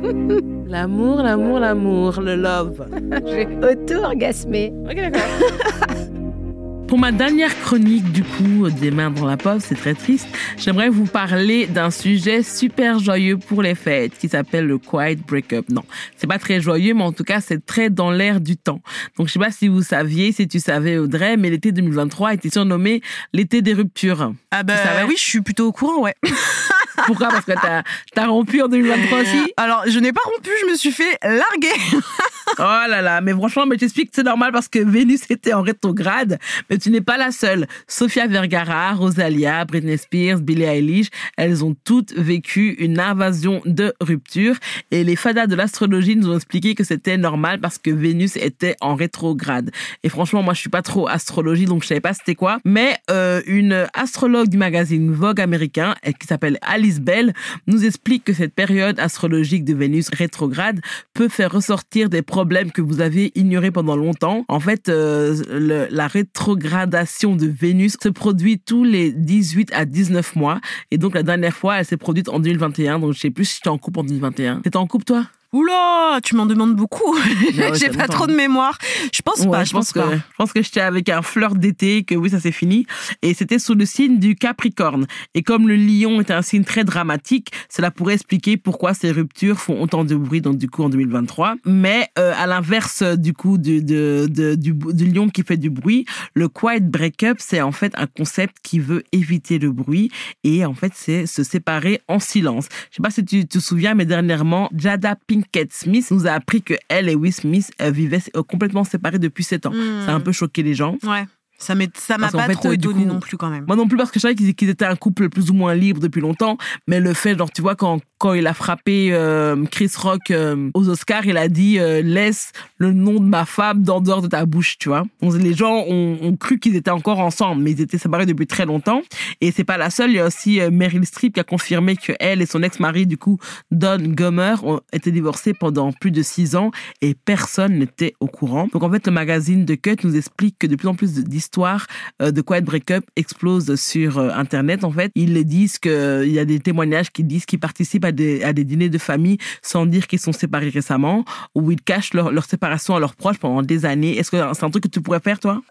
L'amour, l'amour, l'amour, le love. J'ai auto-orgasmé. Ok, d'accord. Pour ma dernière chronique, du coup, des mains dans la poche, c'est très triste. J'aimerais vous parler d'un sujet super joyeux pour les fêtes qui s'appelle le Quiet Breakup. Non, c'est pas très joyeux, mais en tout cas, c'est très dans l'air du temps. Donc, je sais pas si vous saviez, si tu savais, Audrey, mais l'été 2023 a été surnommé l'été des ruptures. Ah bah oui, je suis plutôt au courant, ouais. Pourquoi? Parce que t'as rompu en 2023 aussi? Alors, je n'ai pas rompu, je me suis fait larguer. Oh là là, mais franchement, mais j'explique que c'est normal parce que Vénus était en rétrograde, mais tu n'es pas la seule. Sofia Vergara, Rosalia, Britney Spears, Billie Eilish, elles ont toutes vécu une invasion de rupture et les fadas de l'astrologie nous ont expliqué que c'était normal parce que Vénus était en rétrograde. Et franchement, moi, je suis pas trop astrologie, donc je savais pas c'était quoi, mais une astrologue du magazine Vogue américain, qui s'appelle Alice Bell, nous explique que cette période astrologique de Vénus rétrograde peut faire ressortir des problèmes que vous avez ignorés pendant longtemps. En fait, la rétrogradation de Vénus se produit tous les 18 à 19 mois. Et donc, la dernière fois, elle s'est produite en 2021. Donc, je sais plus si j'étais en couple en 2021. T'étais en couple, toi? Oula, tu m'en demandes beaucoup. Ouais, J'ai pas trop de mémoire. Je pense pas. Je pense que j'étais avec un flirt d'été, que oui, ça s'est fini. Et c'était sous le signe du Capricorne. Et comme le lion est un signe très dramatique, cela pourrait expliquer pourquoi ces ruptures font autant de bruit, donc du coup en 2023. Mais à l'inverse du coup du lion qui fait du bruit, le quiet breakup, c'est en fait un concept qui veut éviter le bruit et en fait c'est se séparer en silence. Je sais pas si tu te souviens, mais dernièrement, Jada Pinkett Smith nous a appris que elle et Will Smith vivaient complètement séparés depuis 7 ans. Ça a un peu choqué les gens. Ouais. Ça m'a pas trop étonné non plus quand même. Moi non plus parce que je savais qu'ils étaient un couple plus ou moins libre depuis longtemps, mais le fait, genre tu vois, quand il a frappé Chris Rock aux Oscars, il a dit laisse le nom de ma femme dans dehors de ta bouche, tu vois. Les gens ont cru qu'ils étaient encore ensemble, mais ils étaient séparés depuis très longtemps. Et c'est pas la seule, il y a aussi Meryl Streep qui a confirmé que elle et son ex-mari, du coup Don Gummer, ont été divorcés pendant plus de 6 ans et personne n'était au courant. Donc en fait, le magazine The Cut nous explique que de plus en plus d'histoires de quiet breakup explosent sur Internet. En fait, ils disent qu'il y a des témoignages qui disent qu'ils participent à des dîners de famille sans dire qu'ils sont séparés récemment, ou ils cachent leur séparation à leurs proches pendant des années. Est-ce que c'est un truc que tu pourrais faire, toi?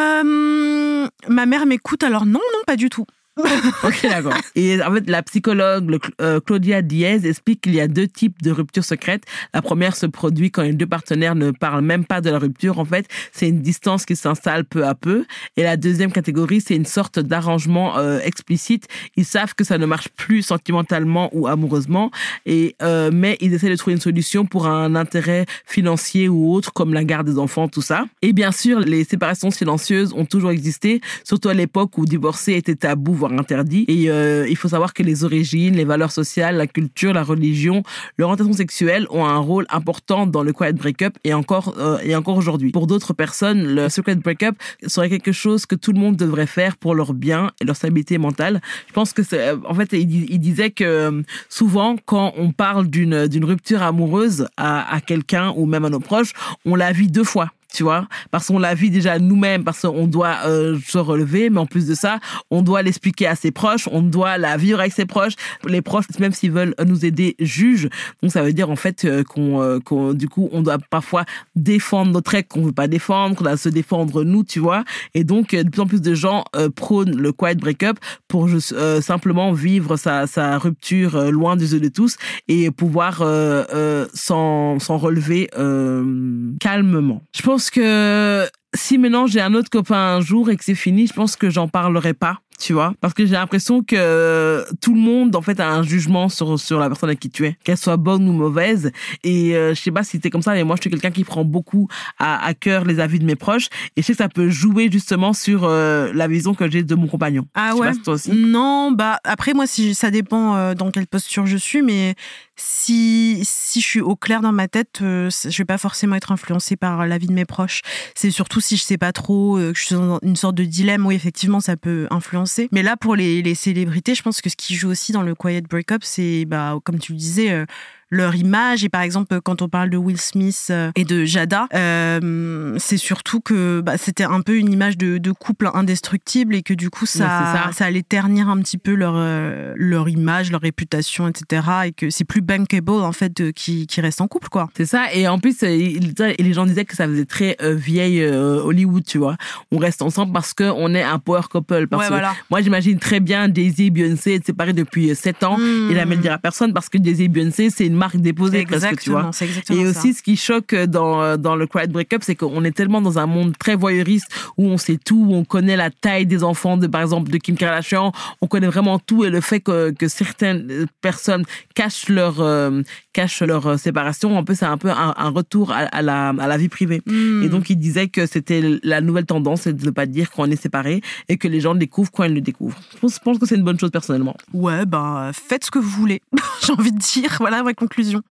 Ma mère m'écoute, alors non, pas du tout. Ok, d'accord. Et en fait, la psychologue Claudia Diaz explique qu'il y a 2 types de ruptures secrètes. La première se produit quand les 2 partenaires ne parlent même pas de la rupture. En fait, c'est une distance qui s'installe peu à peu. Et la deuxième catégorie, c'est une sorte d'arrangement explicite. Ils savent que ça ne marche plus sentimentalement ou amoureusement, mais ils essaient de trouver une solution pour un intérêt financier ou autre, comme la garde des enfants, tout ça. Et bien sûr, les séparations silencieuses ont toujours existé, surtout à l'époque où divorcer était tabou, voire interdit. Et il faut savoir que les origines, les valeurs sociales, la culture, la religion, l'orientation sexuelle ont un rôle important dans le quiet breakup et encore aujourd'hui. Pour d'autres personnes, le secret breakup serait quelque chose que tout le monde devrait faire pour leur bien et leur stabilité mentale. Je pense que en fait, il disait que souvent, quand on parle d'une rupture amoureuse à quelqu'un ou même à nos proches, on la vit 2 fois. Tu vois, parce qu'on la vit déjà nous-mêmes, parce qu'on doit se relever, mais en plus de ça, on doit l'expliquer à ses proches, on doit la vivre avec ses proches. Les proches, même s'ils veulent nous aider, jugent. Donc ça veut dire en fait qu'on du coup, on doit parfois défendre notre ex qu'on veut pas défendre, qu'on doit se défendre nous, tu vois. Et donc de plus en plus de gens prônent le quiet breakup pour simplement vivre sa rupture loin des yeux de tous et pouvoir s'en relever calmement. Je pense que si maintenant j'ai un autre copain un jour et que c'est fini, je pense que j'en parlerai pas, tu vois, parce que j'ai l'impression que tout le monde en fait a un jugement sur la personne à qui tu es, qu'elle soit bonne ou mauvaise. Et je sais pas si t'es comme ça, mais moi je suis quelqu'un qui prend beaucoup à cœur les avis de mes proches et je sais que ça peut jouer justement sur la vision que j'ai de mon compagnon. Ah je ouais. Sais pas si toi aussi. Non, bah après moi ça dépend dans quelle posture je suis, mais si je suis au clair dans ma tête, je vais pas forcément être influencée par l'avis de mes proches. C'est surtout si je sais pas trop, que je suis dans une sorte de dilemme, oui effectivement ça peut influencer. Mais là pour les célébrités, je pense que ce qui joue aussi dans le quiet breakup, c'est comme tu le disais, leur image. Et par exemple, quand on parle de Will Smith et de Jada, c'est surtout que c'était un peu une image de couple indestructible et que du coup, ça allait ternir un petit peu leur image, leur réputation, etc. Et que c'est plus bankable, en fait, qui restent en couple, quoi. C'est ça. Et en plus, les gens disaient que ça faisait très vieille Hollywood, tu vois. On reste ensemble parce qu'on est un power couple. Parce que moi, j'imagine très bien Jay-Z et Beyoncé être séparés depuis 7 ans et la mettre dire à personne parce que Jay-Z et Beyoncé, c'est une marque déposée presque, tu vois. C'est exactement et ça. aussi, ce qui choque dans le Quiet Breakup, c'est qu'on est tellement dans un monde très voyeuriste où on sait tout, où on connaît la taille des enfants, par exemple, de Kim Kardashian. On connaît vraiment tout et le fait que certaines personnes cachent leur séparation, un peu, c'est un peu un retour à la vie privée. Et donc, il disait que c'était la nouvelle tendance, c'est de ne pas dire qu'on est séparés et que les gens le découvrent quand ils le découvrent. Je pense que c'est une bonne chose personnellement. Ouais, faites ce que vous voulez. J'ai envie de dire, voilà ma conclusion.